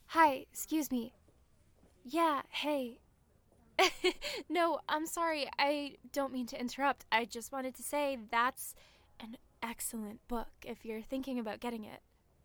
Hi, excuse me. Yeah, hey. No, I'm sorry. I don't mean to interrupt. I just wanted to say that's an excellent book if you're thinking about getting it.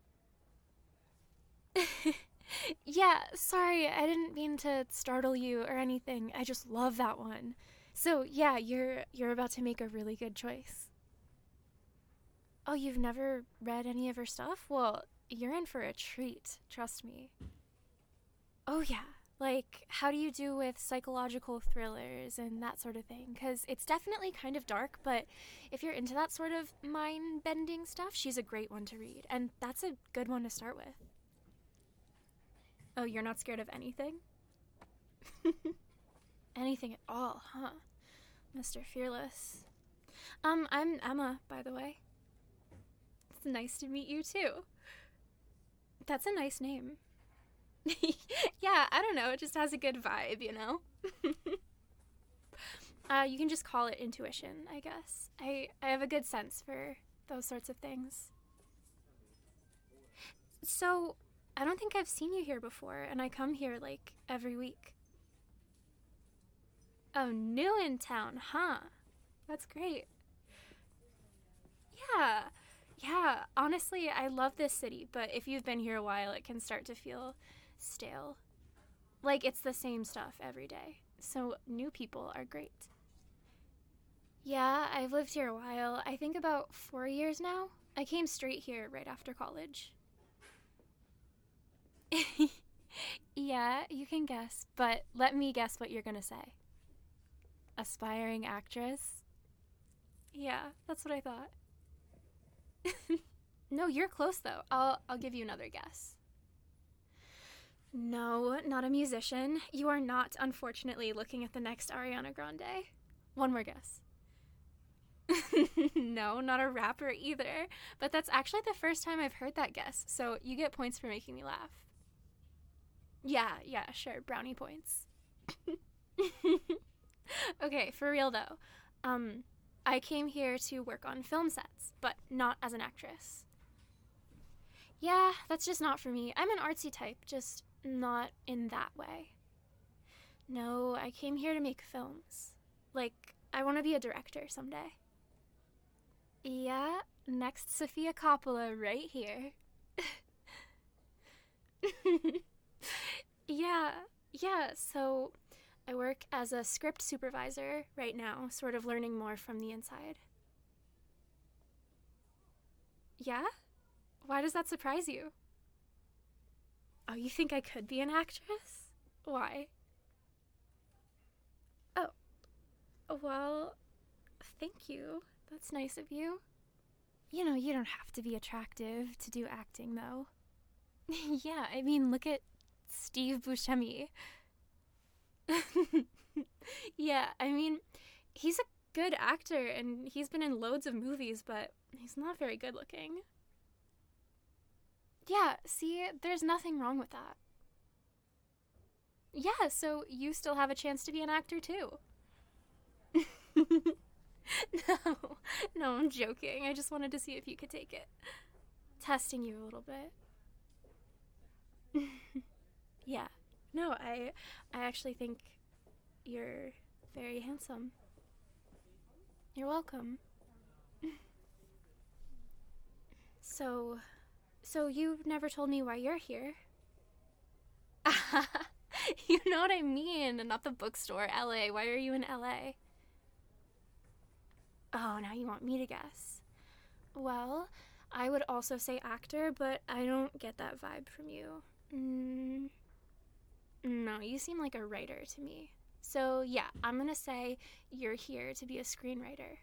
Yeah, sorry. I didn't mean to startle you or anything. I just love that one. So, yeah, you're about to make a really good choice. Oh, you've never read any of her stuff? Well, you're in for a treat, trust me. Oh, yeah. Like, how do you do with psychological thrillers and that sort of thing? Because it's definitely kind of dark, but if you're into that sort of mind bending stuff, she's a great one to read. And that's a good one to start with. Oh, you're not scared of anything? Anything at all, huh? Mr. Fearless. I'm Emma, by the way. It's nice to meet you, too. That's a nice name. Yeah, I don't know. It just has a good vibe, you know? You can just call it intuition, I guess. I have a good sense for those sorts of things. So, I don't think I've seen you here before, and I come here like every week. Oh, new in town, huh? That's great. Yeah. Yeah, honestly, I love this city, but if you've been here a while, it can start to feel stale. Like it's the same stuff every day. So, new people are great. Yeah, I've lived here a while. I think about 4 years now. I came straight here right after college. Yeah, you can guess, but let me guess what you're gonna say. Aspiring actress? Yeah, that's what I thought. No, you're close though. I'll give you another guess. No, not a musician. You are not, unfortunately, looking at the next Ariana Grande. One more guess. No, not a rapper either. But that's actually the first time I've heard that guess, so you get points for making me laugh. Yeah, yeah, sure, brownie points. Okay, for real though. Um, I came here to work on film sets, but not as an actress. Yeah, that's just not for me. I'm an artsy type, just not in that way. No, I came here to make films. Like, I want to be a director someday. Yeah, next Sofia Coppola right here. Yeah, yeah, so I work as a script supervisor right now, sort of learning more from the inside. Yeah? Why does that surprise you? Oh, you think I could be an actress? Why? Oh, well, thank you. That's nice of you. You know, you don't have to be attractive to do acting, though. Yeah, I mean, look at Steve Buscemi. Yeah, I mean, he's a good actor and he's been in loads of movies, but he's not very good looking. Yeah, see, there's nothing wrong with that. Yeah, so you still have a chance to be an actor too. No, no, I'm joking. I just wanted to see if you could take it. Testing you a little bit. Yeah. No, I actually think you're very handsome. You're welcome. So, so you've never told me why you're here. You know what I mean, not the bookstore, LA. Why are you in LA? Oh, now you want me to guess. Well, I would also say actor, but I don't get that vibe from you. Mm, no, you seem like a writer to me. So, yeah, I'm gonna say you're here to be a screenwriter.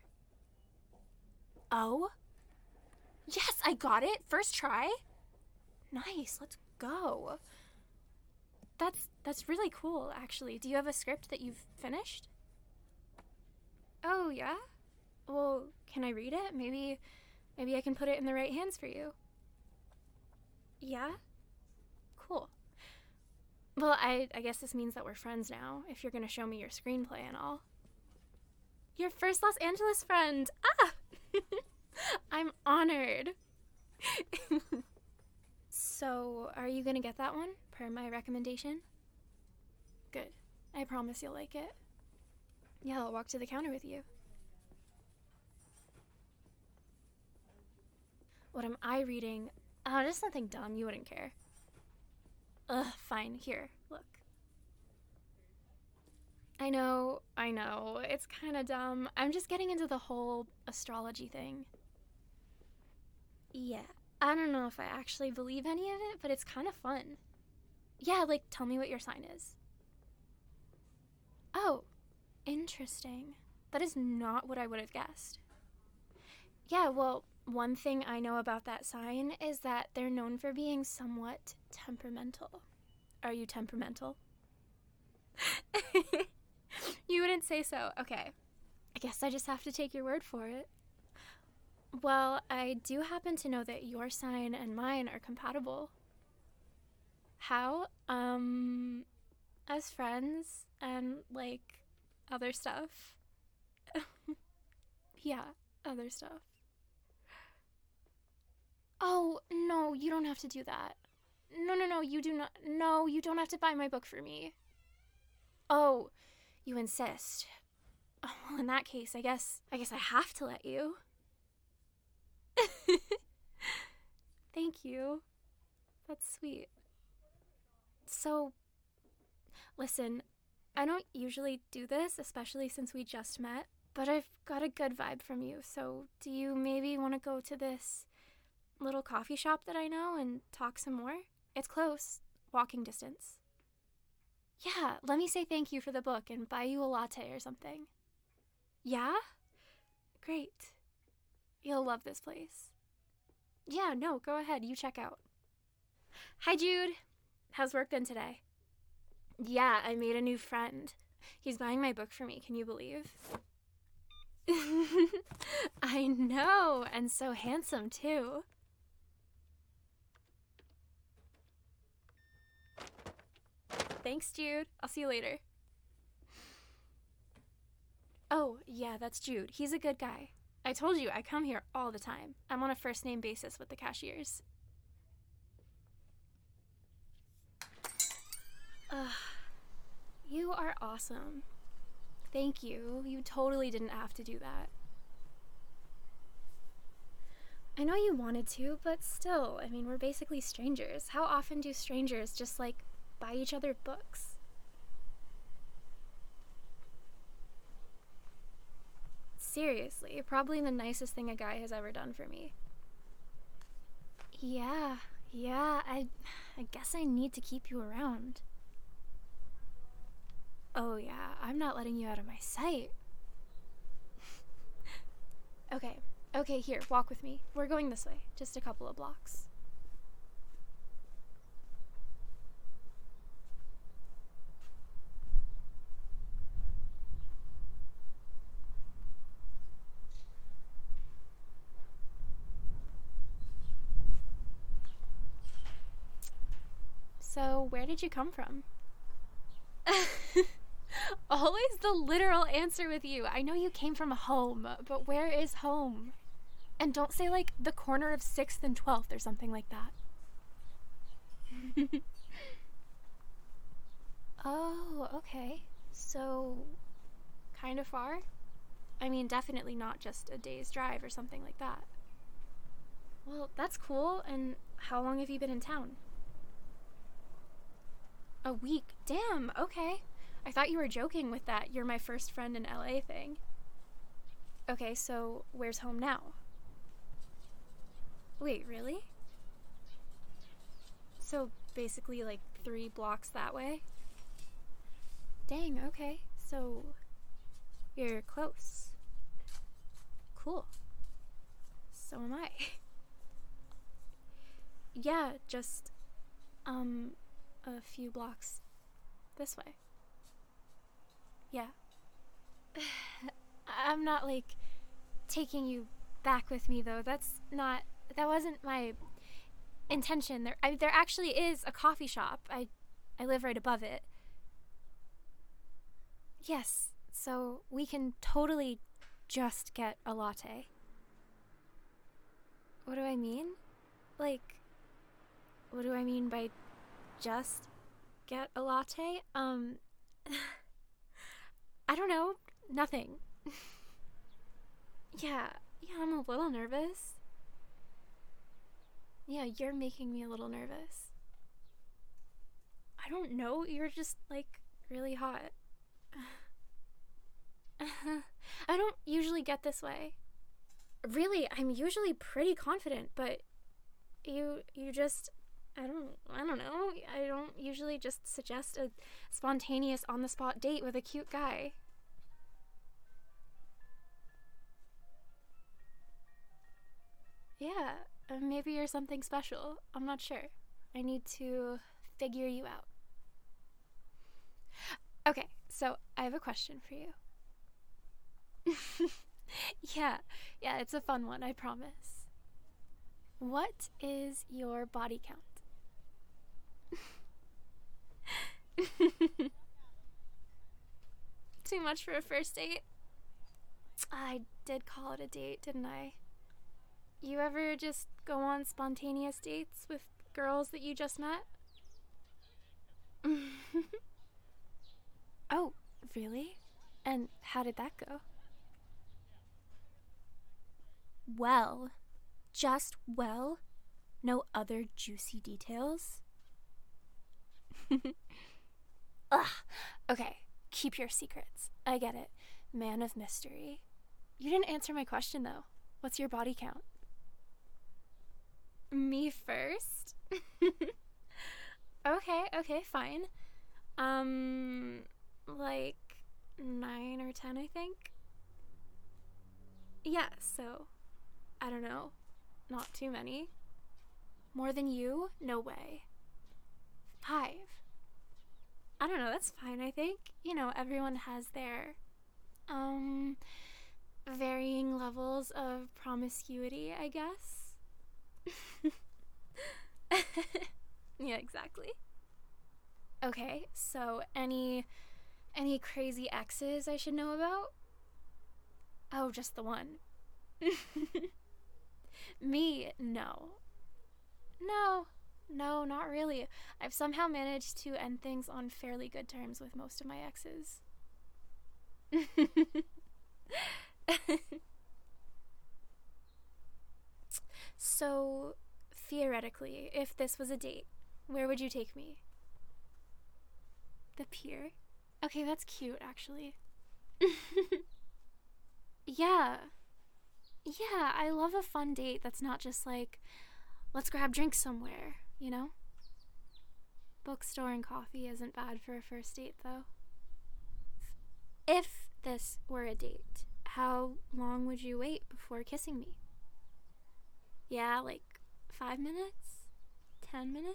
Oh? Yes, I got it! First try? Nice, let's go. That's really cool, actually. Do you have a script that you've finished? Oh, yeah? Well, can I read it? Maybe I can put it in the right hands for you. Yeah? Cool. Well, I guess this means that we're friends now, if you're gonna show me your screenplay and all. Your first Los Angeles friend! Ah! I'm honored. So, are you gonna get that one, per my recommendation? Good. I promise you'll like it. Yeah, I'll walk to the counter with you. What am I reading? Oh, just something dumb, you wouldn't care. Ugh, fine, here, look. I know, it's kinda dumb. I'm just getting into the whole astrology thing. Yeah, I don't know if I actually believe any of it, but it's kind of fun. Yeah, like, tell me what your sign is. Oh, interesting. That is not what I would have guessed. Yeah, well, one thing I know about that sign is that they're known for being somewhat temperamental. Are you temperamental? You wouldn't say so. Okay. I guess I just have to take your word for it. Well, I do happen to know that your sign and mine are compatible. How? As friends and, like, other stuff. Yeah, other stuff. Oh, no, you don't have to do that. No, you do not. No, you don't have to buy my book for me. Oh, you insist. Oh, well, in that case, I guess I have to let you. Thank you. That's sweet. So, listen, I don't usually do this, especially since we just met, but I've got a good vibe from you, so do you maybe want to go to this little coffee shop that I know and talk some more? It's close, walking distance. Yeah, let me say thank you for the book and buy you a latte or something. Yeah? Great. You'll love this place. Yeah, no, go ahead, you check out. Hi, Jude. How's work been today? Yeah, I made a new friend. He's buying my book for me, can you believe? I know, and so handsome, too. Thanks, Jude. I'll see you later. Oh, yeah, that's Jude. He's a good guy. I told you, I come here all the time. I'm on a first-name basis with the cashiers. Ugh. You are awesome. Thank you. You totally didn't have to do that. I know you wanted to, but still, I mean, we're basically strangers. How often do strangers just, like, buy each other books? Seriously, probably the nicest thing a guy has ever done for me. Yeah, I guess I need to keep you around. Oh yeah, I'm not letting you out of my sight. Okay, here, walk with me. We're going this way, just a couple of blocks. So, where did you come from? Always the literal answer with you. I know you came from home, but where is home? And don't say, like, the corner of 6th and 12th or something like that. Oh, okay. So, kind of far? I mean, definitely not just a day's drive or something like that. Well, that's cool. And how long have you been in town? A week? Damn, okay. I thought you were joking with that "you're my first friend in LA" thing. Okay, so where's home now? Wait, really? So basically like 3 blocks that way? Dang, okay. So you're close. Cool. So am I. Yeah, just a few blocks this way. Yeah. I'm not, like, taking you back with me, though. That wasn't my intention. There actually is a coffee shop. I live right above it. Yes, so we can totally just get a latte. What do I mean? Like, What do I mean by just get a latte? I don't know. Nothing. Yeah, I'm a little nervous. Yeah, you're making me a little nervous. I don't know, you're just, like, really hot. I don't usually get this way. Really, I'm usually pretty confident, but you just I don't know. I don't usually just suggest a spontaneous on the spot date with a cute guy. Yeah, maybe you're something special. I'm not sure. I need to figure you out. Okay, so I have a question for you. yeah, yeah, it's a fun one, I promise. What is your body count? Too much for a first date? I did call it a date, didn't I? You ever just go on spontaneous dates with girls that you just met? oh, really? And how did that go? Well, just well? No other juicy details? Ugh. Okay, keep your secrets. I get it. Man of mystery. You didn't answer my question though. What's your body count? Me first? okay, fine. Like 9 or 10, I think. Yeah, so I don't know. Not too many. More than you? No way. 5. I don't know, that's fine, I think. You know, everyone has their, um, varying levels of promiscuity, I guess. yeah, exactly. Okay, so any crazy exes I should know about? Oh, just the one. Me, no. No, not really. I've somehow managed to end things on fairly good terms with most of my exes. so, theoretically, if this was a date, where would you take me? The pier? Okay, that's cute, actually. yeah. Yeah, I love a fun date that's not just like, let's grab drinks somewhere, you know? Bookstore and coffee isn't bad for a first date, though. If this were a date, how long would you wait before kissing me? Yeah, like 5 minutes? 10 minutes?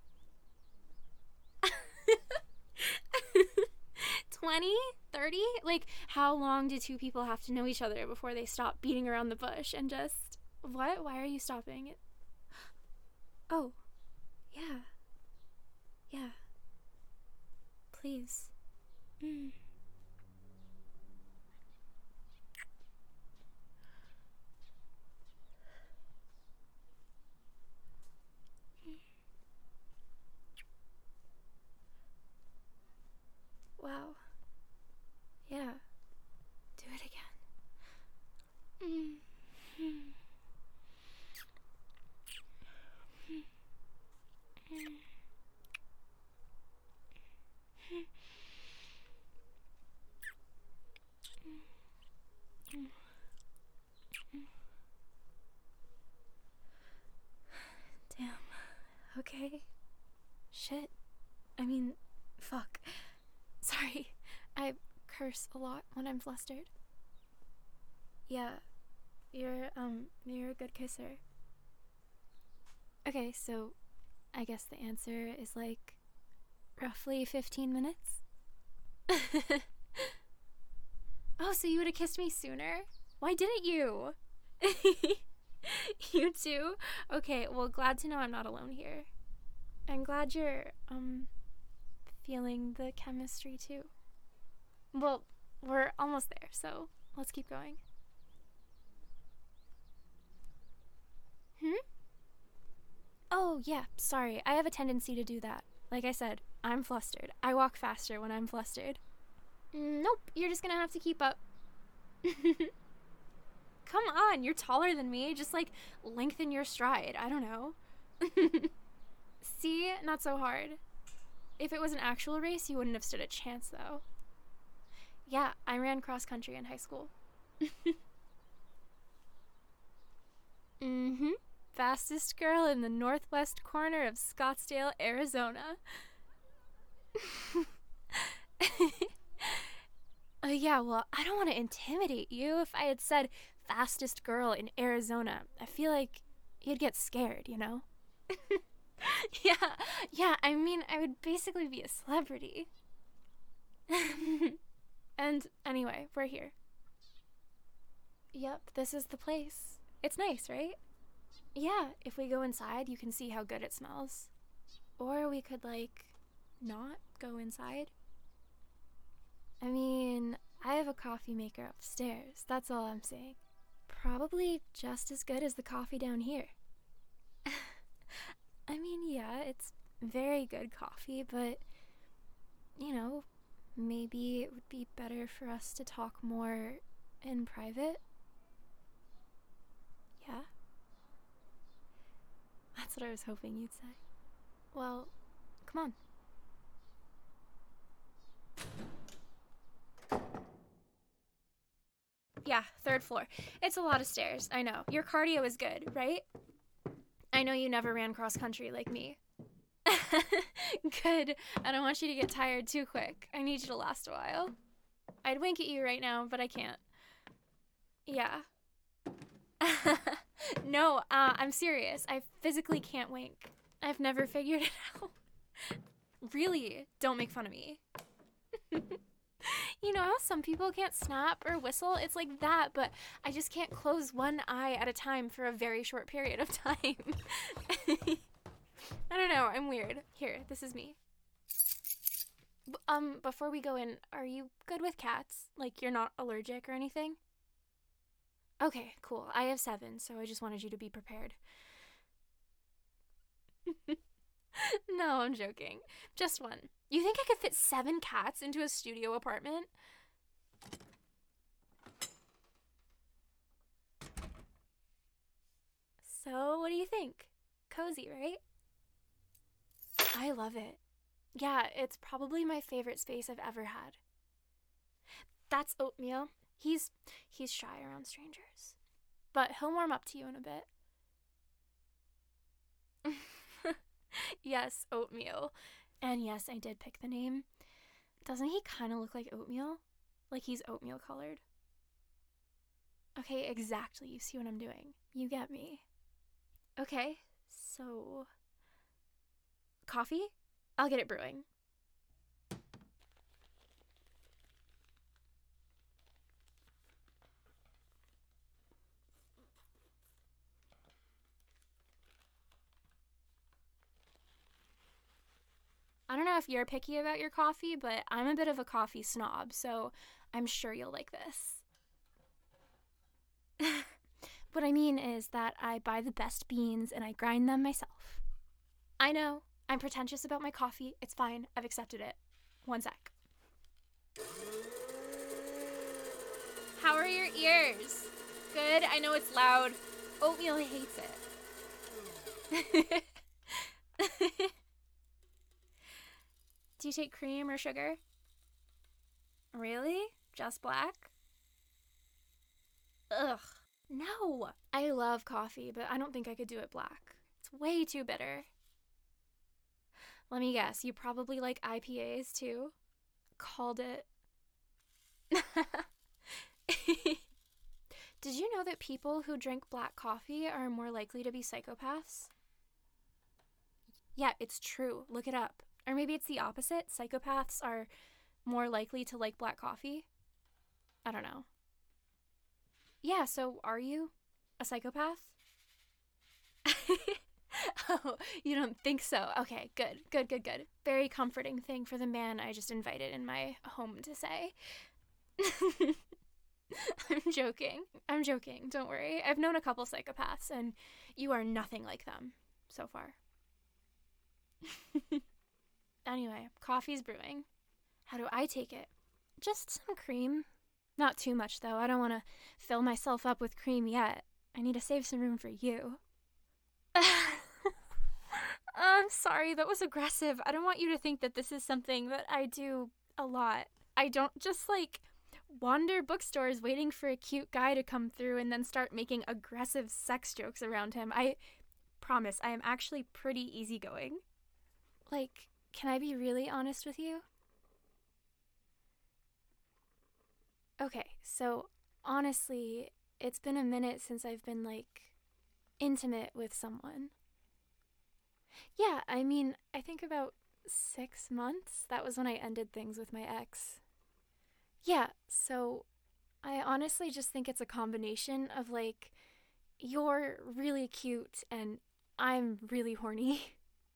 20? 30? Like, how long do two people have to know each other before they stop beating around the bush and just. What? Why are you stopping it? Oh, yeah. Yeah. Please. Mm. Wow. Yeah. Do it again. Damn. Okay. Shit. I mean, fuck. Sorry. I curse a lot when I'm flustered. Yeah. You're a good kisser. Okay, so I guess the answer is like roughly 15 minutes. oh, so you would have kissed me sooner? Why didn't you? you too? Okay, well, glad to know I'm not alone here. I'm glad you're, feeling the chemistry too. Well, we're almost there, so let's keep going. Hmm? Oh, Oh, yeah, sorry. I have a tendency to do that. Like I said, I'm flustered. I walk faster when I'm flustered. Nope, you're just gonna have to keep up. Come on, you're taller than me. Just like lengthen your stride. I don't know. See? Not so hard. If it was an actual race, you wouldn't have stood a chance, though. Yeah, I ran cross country in high school. Mm hmm. Fastest girl in the northwest corner of Scottsdale, Arizona. Yeah, well, I don't want to intimidate you. If I had said fastest girl in Arizona, I feel like you'd get scared, you know? Yeah, yeah, I mean, I would basically be a celebrity. And anyway, we're here. Yep, this is the place. It's nice, right? Yeah, if we go inside, you can see how good it smells. Or we could, like, not go inside. I mean, I have a coffee maker upstairs, that's all I'm saying. Probably just as good as the coffee down here. I mean, yeah, it's very good coffee, but, you know, maybe it would be better for us to talk more in private. Yeah? That's what I was hoping you'd say. Well, come on. Yeah, third floor. It's a lot of stairs, I know. Your cardio is good, right? I know you never ran cross country like me. Good. I don't want you to get tired too quick. I need you to last a while. I'd wink at you right now, but I can't. Yeah. No, I'm serious. I physically can't wink. I've never figured it out. Really, don't make fun of me. You know how some people can't snap or whistle? It's like that, but I just can't close one eye at a time for a very short period of time. I don't know, I'm weird. Here, this is me. Before we go in, are you good with cats? Like, you're not allergic or anything? Okay, cool. I have 7, so I just wanted you to be prepared. No, I'm joking. Just one. You think I could fit 7 cats into a studio apartment? So, what do you think? Cozy, right? I love it. Yeah, it's probably my favorite space I've ever had. That's Oatmeal. He's shy around strangers. But he'll warm up to you in a bit. Yes, Oatmeal. And yes, I did pick the name. Doesn't he kind of look like oatmeal? Like he's oatmeal colored. Okay, exactly. You see what I'm doing. You get me. Okay, so. Coffee? I'll get it brewing. I don't know if you're picky about your coffee, but I'm a bit of a coffee snob, so I'm sure you'll like this. What I mean is that I buy the best beans and I grind them myself. I know, I'm pretentious about my coffee. It's fine, I've accepted it. One sec. How are your ears? Good, I know it's loud. Oatmeal hates it. Do you take cream or sugar? Really? Just black? Ugh. No. I love coffee, but I don't think I could do it black. It's way too bitter. Let me guess, you probably like IPAs too? Called it. Did you know that people who drink black coffee are more likely to be psychopaths? Yeah, it's true. Look it up. Or maybe it's the opposite. Psychopaths are more likely to like black coffee. I don't know. Yeah, so are you a psychopath? Oh, you don't think so? Okay, good, good, good, good. Very comforting thing for the man I just invited in my home to say. I'm joking. I'm joking. Don't worry. I've known a couple psychopaths, and you are nothing like them so far. Anyway, coffee's brewing. How do I take it? Just some cream. Not too much, though. I don't want to fill myself up with cream yet. I need to save some room for you. I'm sorry, that was aggressive. I don't want you to think that this is something that I do a lot. I don't just, wander bookstores waiting for a cute guy to come through and then start making aggressive sex jokes around him. I promise, I am actually pretty easygoing. Can I be really honest with you? Okay, so honestly, it's been a minute since I've been, intimate with someone. Yeah, I mean, I think about 6 months. That was when I ended things with my ex. Yeah, so I honestly just think it's a combination of, you're really cute and I'm really horny.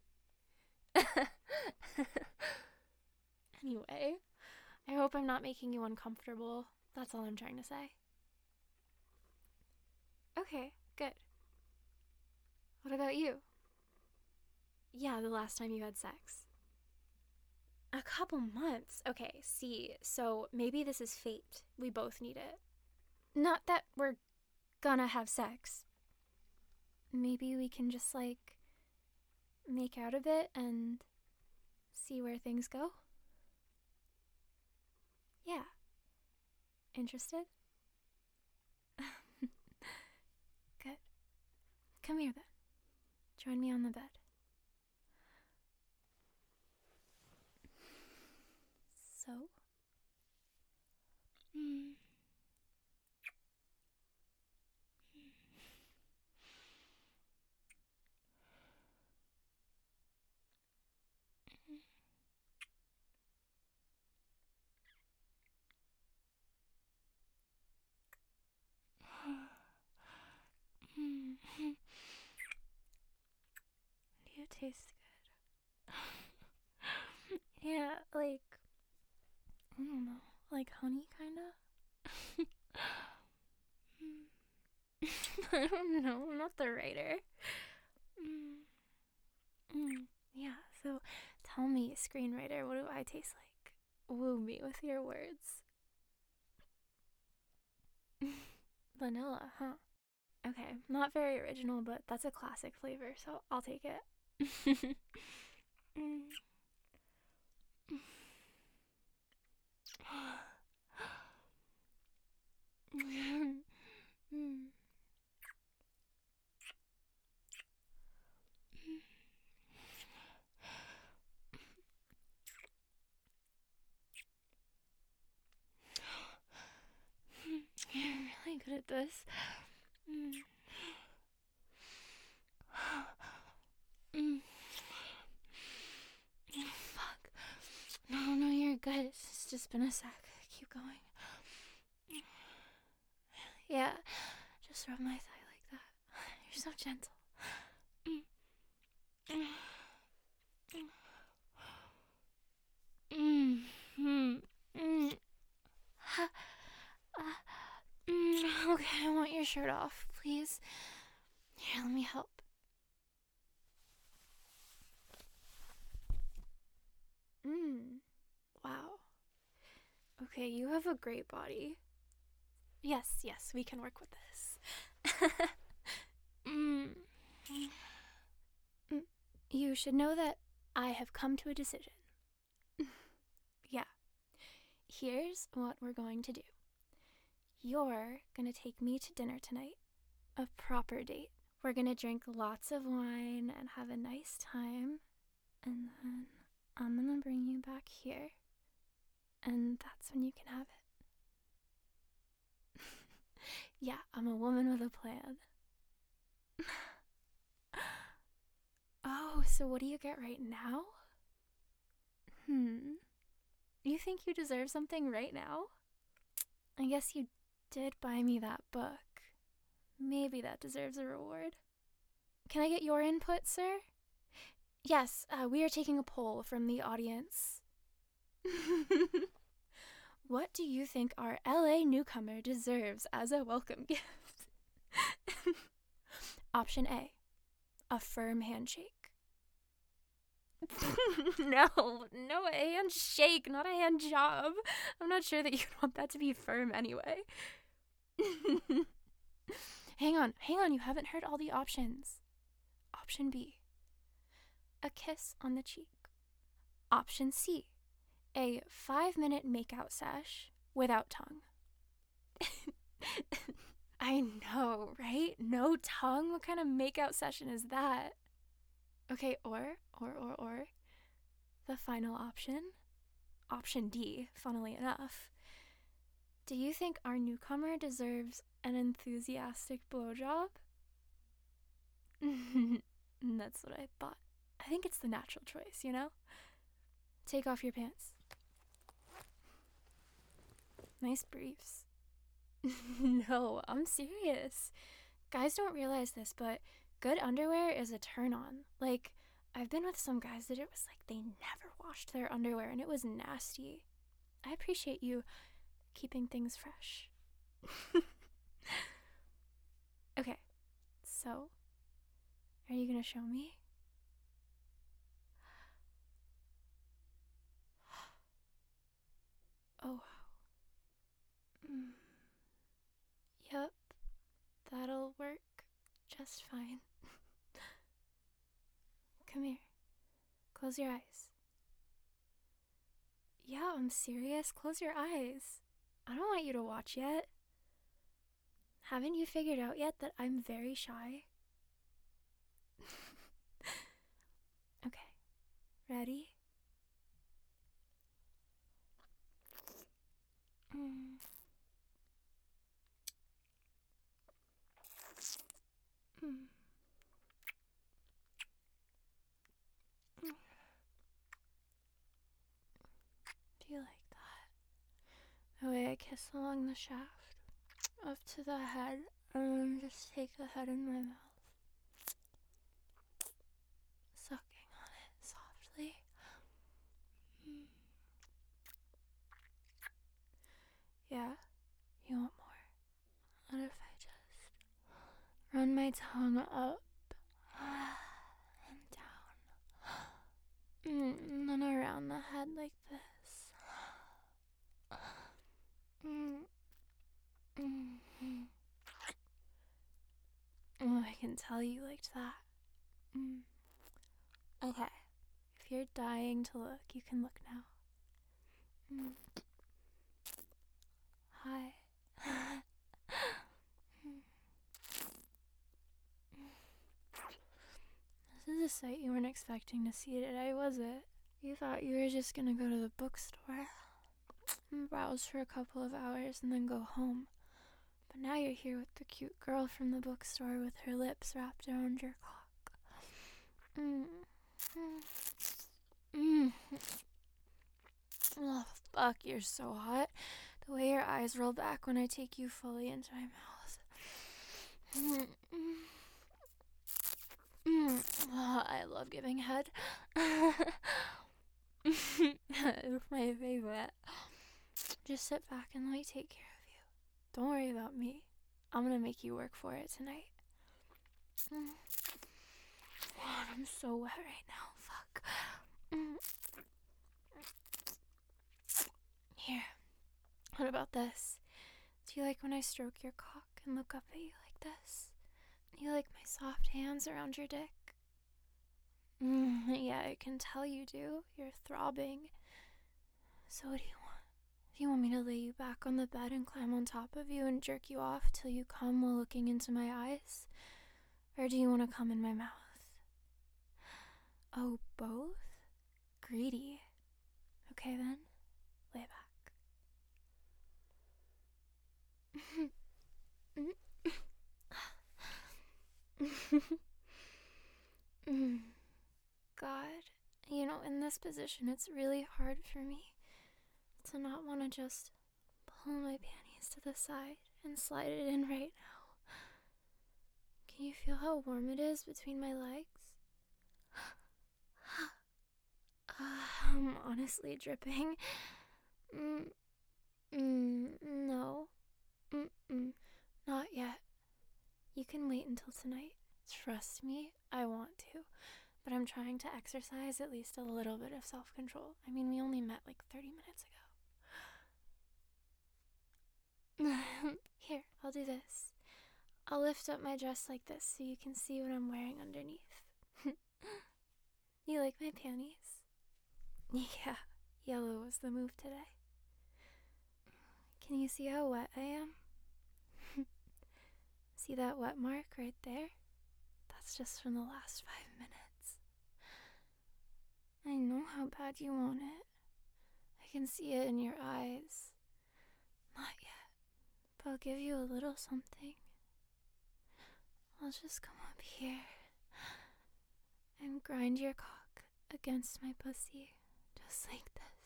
Anyway, I hope I'm not making you uncomfortable. That's all I'm trying to say. Okay, good. What about you? Yeah, the last time you had sex. A couple months? Okay, see, so maybe this is fate. We both need it. Not that we're gonna have sex. Maybe we can just, make out a bit and see where things go? Yeah. Interested? Good. Come here then. Join me on the bed. So? You taste good. Yeah, I don't know, like honey, kinda? I don't know, I'm not the writer. Yeah, so tell me, screenwriter, what do I taste like? Woo me with your words. Vanilla, huh? Okay, not very original, but that's a classic flavor, so I'll take it. You're really good at this. Fuck. No, you're good. It's just been a sec. Keep going. Yeah, just rub my thigh like that. You're so gentle. Okay, I want your shirt off, please. Here, let me help. Wow. Okay, you have a great body. Yes, we can work with this. You should know that I have come to a decision. Yeah. Here's what we're going to do. You're gonna take me to dinner tonight. A proper date. We're gonna drink lots of wine and have a nice time. And then I'm gonna bring you back here. And that's when you can have it. Yeah, I'm a woman with a plan. Oh, so what do you get right now? You think you deserve something right now? I guess you did buy me that book. Maybe that deserves a reward. Can I get your input, sir? Yes, we are taking a poll from the audience. What do you think our LA newcomer deserves as a welcome gift? Option A, a firm handshake. No, no, a handshake, not a hand job. I'm not sure that you'd want that to be firm anyway. Hang on, you haven't heard all the options. Option B, a kiss on the cheek. Option C, a 5-minute makeout sesh without tongue. I know, right? No tongue? What kind of makeout session is that? Okay, or, the final option, option D, funnily enough. Do you think our newcomer deserves an enthusiastic blowjob? That's what I thought. I think it's the natural choice, you know? Take off your pants. Nice briefs. No, I'm serious. Guys don't realize this, but good underwear is a turn on. Like, I've been with some guys that it was like they never washed their underwear and it was nasty. I appreciate you keeping things fresh. Okay, so, are you gonna show me? Oh, mm, yep, that'll work just fine. Come here, close your eyes. Yeah, I'm serious, close your eyes. I don't want you to watch yet. Haven't you figured out yet that I'm very shy? Okay, ready? Mm. Mm. Do you like that? The way I kiss along the shaft, up to the head, and then just take the head in my mouth, sucking on it softly. Mm. Yeah, you want more? What if I just run my tongue up and down, and then around the head like this? Mm. Mm. Oh, I can tell you liked that. Mm. Okay, if you're dying to look, you can look now. Mm. Hi. This is a sight you weren't expecting to see today, was it? You thought you were just gonna go to the bookstore and browse for a couple of hours and then go home. But now you're here with the cute girl from the bookstore with her lips wrapped around your cock. Mm. Mm. Oh, fuck, you're so hot. The way your eyes roll back when I take you fully into my mouth. Oh, I love giving head. My favorite. Just sit back and let me take care of you. Don't worry about me. I'm gonna make you work for it tonight. God, I'm so wet right now. Fuck. Here. What about this? Do you like when I stroke your cock and look up at you like this? You like my soft hands around your dick? Yeah, I can tell you do. You're throbbing. So what do you want? Do you want me to lay you back on the bed and climb on top of you and jerk you off till you come while looking into my eyes? Or do you want to come in my mouth? Oh, both? Greedy. Okay then, lay back. God, you know, in this position, it's really hard for me to not want to just pull my panties to the side and slide it in right now. Can you feel how warm it is between my legs? I'm honestly dripping. No. Not yet. You can wait until tonight. Trust me, I want to. but I'm trying to exercise at least a little bit of self-control. I mean, we only met like 30 minutes ago. Here, I'll do this. I'll lift up my dress like this so you can see what I'm wearing underneath. You like my panties? Yeah, yellow was the move today. Can you see how wet I am? See that wet mark right there? That's just from the last 5 minutes. I know how bad you want it. I can see it in your eyes. Not yet, but I'll give you a little something. I'll just come up here and grind your cock against my pussy, just like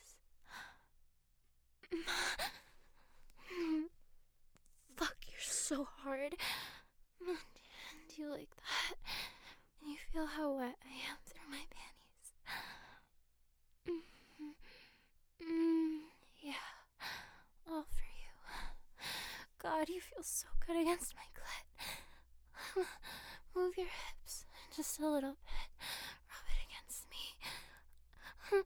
this. Fuck, you're so hard. Do you like that? Can you feel how wet I am through my panties? Yeah, all for you. God, you feel so good against my clit. Move your hips just a little bit. Rub it against me.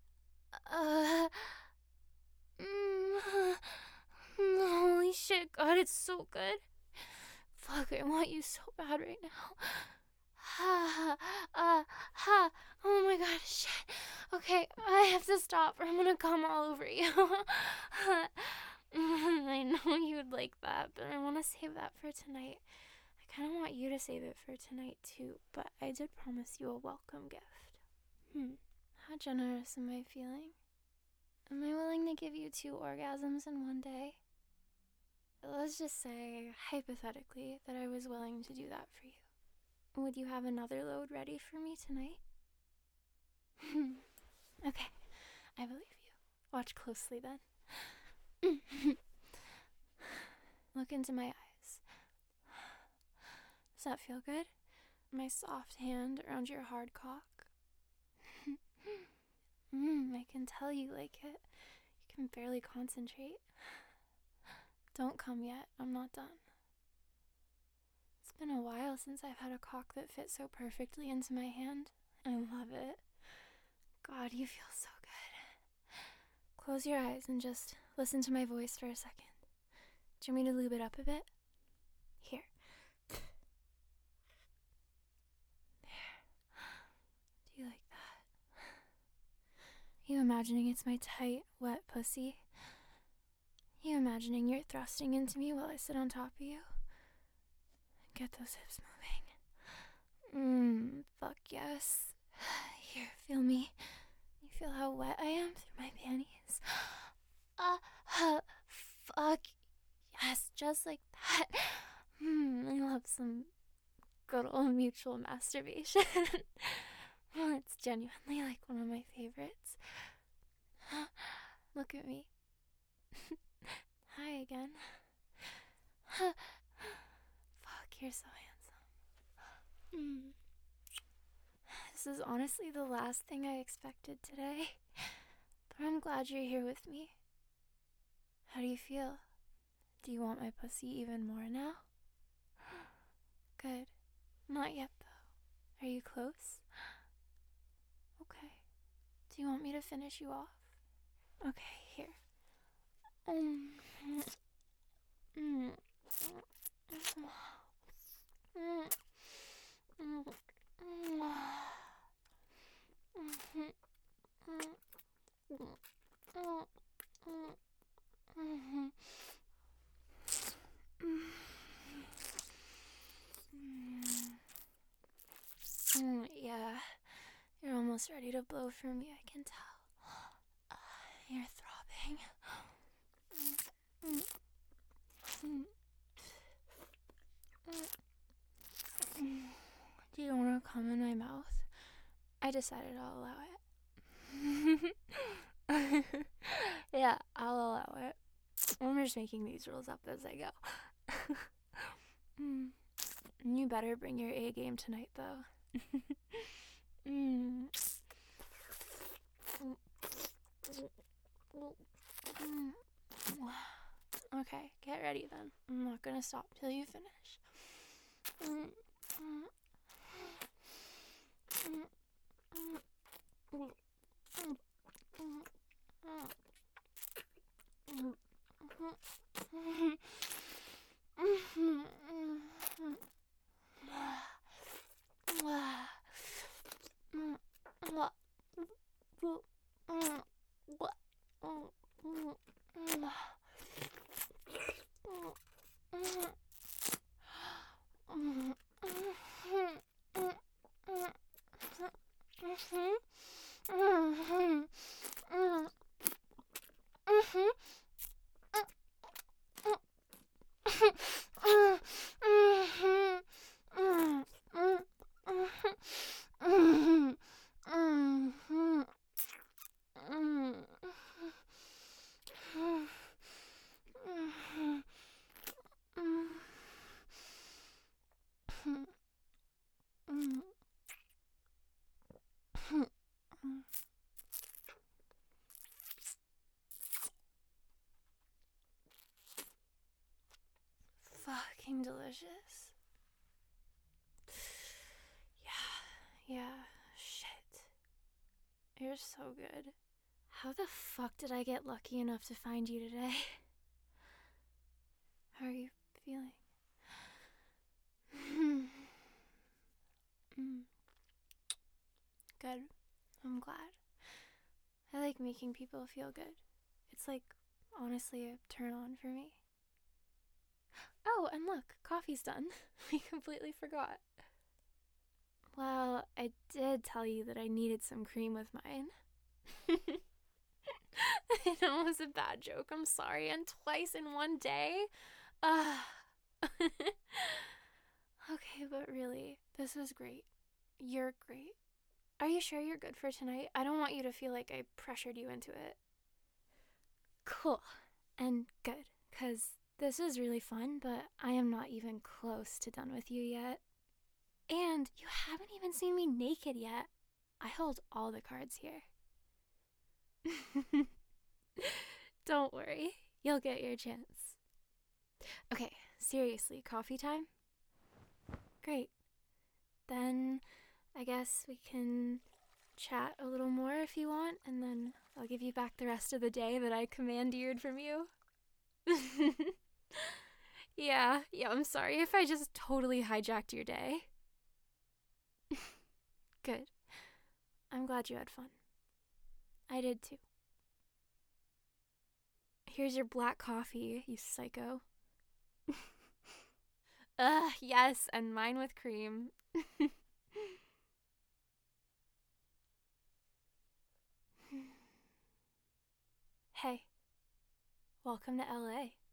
Holy shit, God, it's so good. Fuck, I want you so bad right now. Oh my god, shit. Okay, I have to stop or I'm gonna come all over you. I know you'd like that, but I want to save that for tonight. I kind of want you to save it for tonight too, but I did promise you a welcome gift. How generous am I feeling? Am I willing to give you 2 orgasms in one day? Let's just say, hypothetically, that I was willing to do that for you. Would you have another load ready for me tonight? Okay, I believe you. Watch closely then. Look into my eyes. Does that feel good? My soft hand around your hard cock. I can tell you like it. You can barely concentrate. Don't come yet. I'm not done. It's been a while since I've had a cock that fit so perfectly into my hand. I love it. God, you feel so good. Close your eyes and just listen to my voice for a second. Do you want me to lube it up a bit? Here. There. Do you like that? You imagining it's my tight, wet pussy? You imagining you're thrusting into me while I sit on top of you? Get those hips moving. Fuck yes. Here, feel me. You feel how wet I am through my panties? Fuck yes, just like that. I love some good old mutual masturbation. Well, it's genuinely like one of my favorites. Look at me. Hi again. Fuck, you're so handsome. This is honestly the last thing I expected today, but I'm glad you're here with me. How do you feel? Do you want my pussy even more now? Good. Not yet, though. Are you close? Okay. Do you want me to finish you off? Okay, here. Yeah, you're almost ready to blow for me, I can tell. You're throbbing. Do you want to come in my mouth? I decided I'll allow it. Yeah, I'll allow it. I'm just making these rules up as I go. You better bring your A game tonight, though. Okay, get ready then. I'm not gonna stop till you finish. Fucking delicious. Yeah, shit. You're so good. How the fuck did I get lucky enough to find you today? How are you feeling? Good. I'm glad. I like making people feel good. It's like, honestly, a turn on for me. Oh, and look, coffee's done. We completely forgot. Well, I did tell you that I needed some cream with mine. I know it was a bad joke, I'm sorry, and twice in one day? Okay, but really, this was great. You're great. Are you sure you're good for tonight? I don't want you to feel like I pressured you into it. Cool. And good, because this is really fun, but I am not even close to done with you yet. And you haven't even seen me naked yet. I hold all the cards here. Don't worry, you'll get your chance. Okay, seriously, coffee time? Great. Then I guess we can chat a little more if you want, and then I'll give you back the rest of the day that I commandeered from you. Yeah, I'm sorry if I just totally hijacked your day. Good. I'm glad you had fun. I did too. Here's your black coffee, you psycho. Yes, and mine with cream. Hey, welcome to LA.